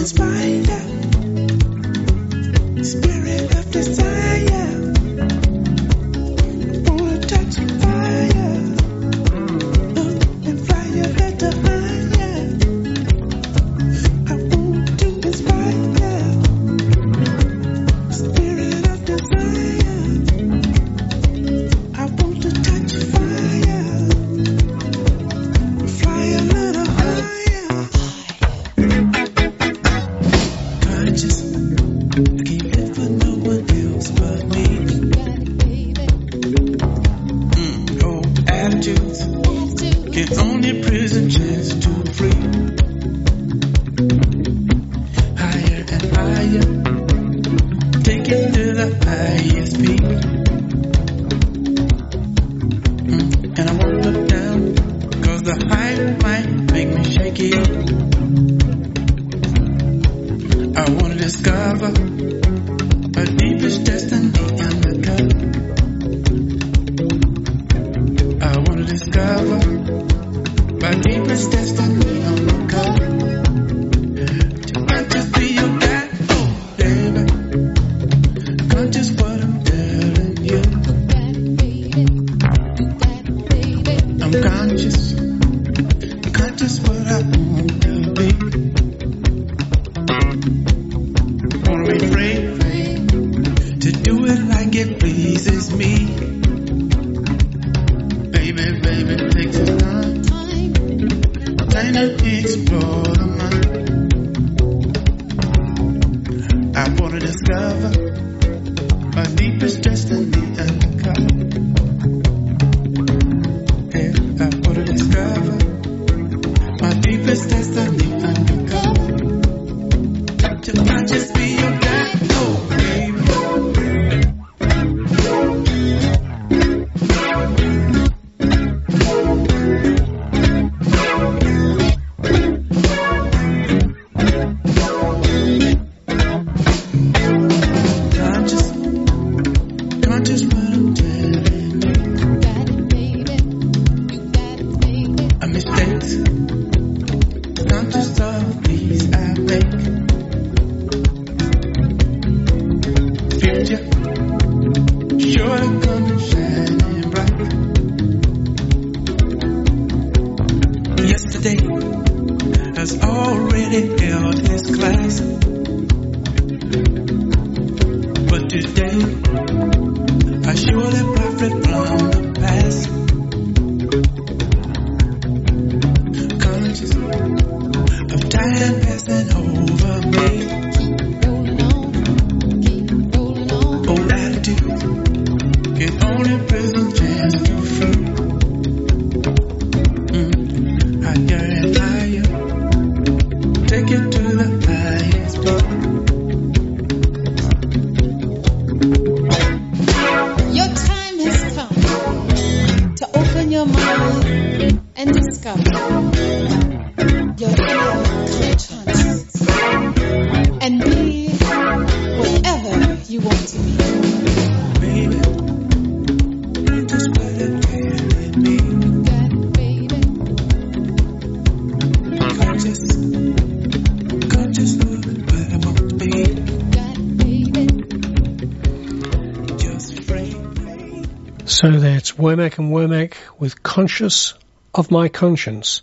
So that's Womack and Womack with Conscious of My Conscience.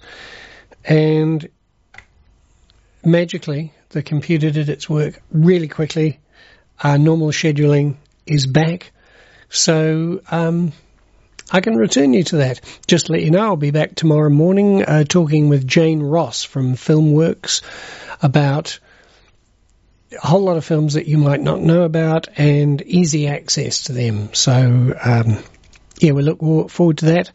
And magically, the computer did its work really quickly. Our normal scheduling is back. So I can return you to that. Just to let you know, I'll be back tomorrow morning talking with Jane Ross from FilmWorks about a whole lot of films that you might not know about and easy access to them. So, yeah, we look forward to that.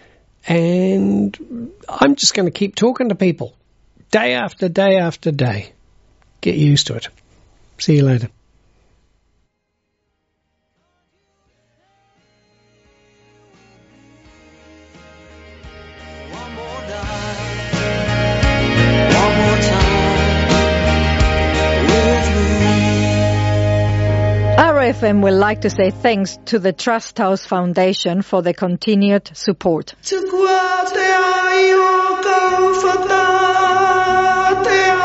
And I'm just going to keep talking to people day after day after day. Get used to it. See you later. RFM would like to say thanks to the Trust House Foundation for their continued support.